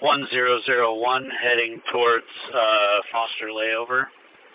1001 heading towards Foster Layover.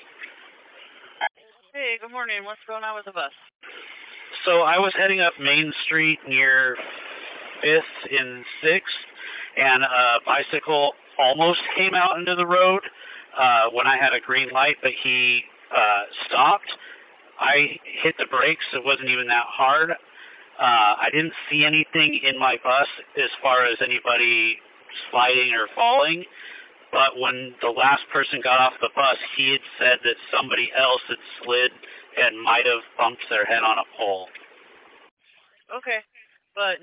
Hey, good morning. What's going on with the bus? So I was heading up Main Street near 5th and 6th, and a bicycle almost came out into the road when I had a green light, but he stopped. I hit the brakes. It wasn't even that hard. I didn't see anything in my bus as far as anybody sliding or falling, but when the last person got off the bus, he had said that somebody else had slid and might have bumped their head on a pole. Okay, but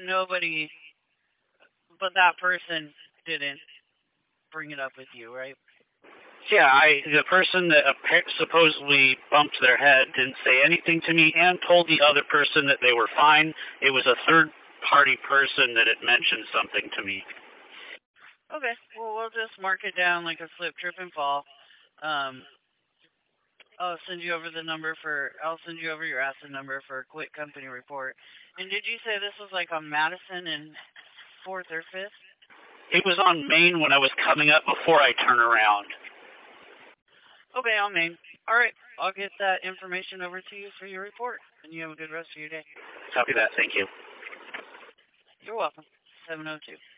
that person didn't bring it up with you, right? Yeah, the person that supposedly bumped their head didn't say anything to me and told the other person that they were fine. It was a third-party person that had mentioned something to me. Okay, well, we'll just mark it down like a slip, trip, and fall. I'll send you over your acid number for a quick company report. And did you say this was like on Madison and 4th or 5th? It was on Main when I was coming up before I turn around. Okay, on Main. All right, I'll get that information over to you for your report, and you have a good rest of your day. Copy that. Thank you. You're welcome. 702.